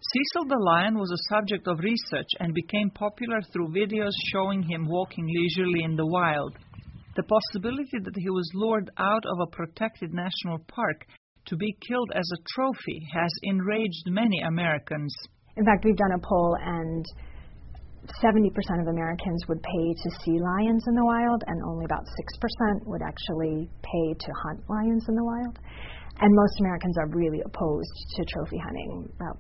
Cecil the lion was a subject of research and became popular through videos showing him walking leisurely in the wild. The possibility that he was lured out of a protected national park to be killed as a trophy has enraged many Americans. In fact, we've done a poll, and 70% of Americans would pay to see lions in the wild, and only about 6% would actually pay to hunt lions in the wild. And most Americans are really opposed to trophy hunting. About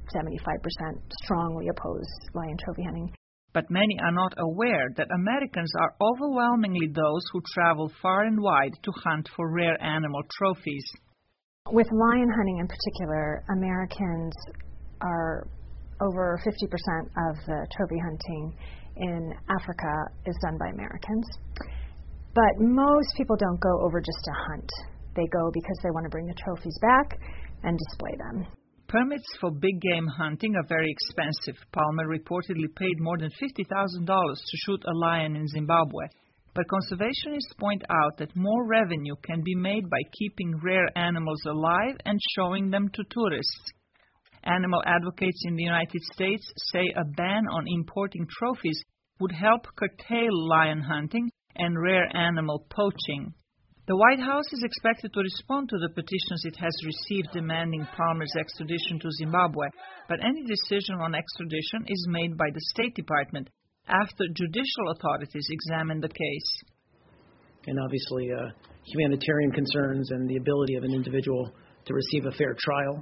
75% strongly oppose lion trophy hunting. But many are not aware that Americans are overwhelmingly those who travel far and wide to hunt for rare animal trophies. With lion hunting in particular, Americans are over 50% of the trophy hunting in Africa is done by Americans. But most people don't go over just to hunt. They go because they want to bring the trophies back and display them. Permits for big game hunting are very expensive. Palmer reportedly paid more than $50,000 to shoot a lion in Zimbabwe. But conservationists point out that more revenue can be made by keeping rare animals alive and showing them to tourists. Animal advocates in the United States say a ban on importing trophies would help curtail lion hunting and rare animal poaching. The White House is expected to respond to the petitions it has received demanding Palmer's extradition to Zimbabwe, but any decision on extradition is made by the State Department after judicial authorities examine the case. And obviously, humanitarian concerns and the ability of an individual to receive a fair trial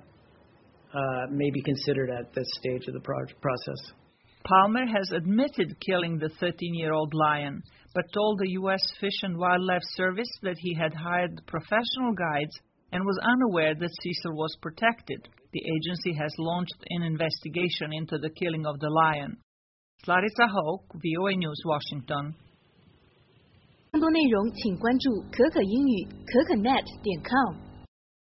may be considered at this stage of the process. Palmer has admitted killing the 13-year-old lion, but told the U.S. Fish and Wildlife Service that he had hired professional guides and was unaware that Cecil was protected. The agency has launched an investigation into the killing of the lion. Larissa Hoke, VOA News, Washington. 更多内容请关注可可英语可可net.com。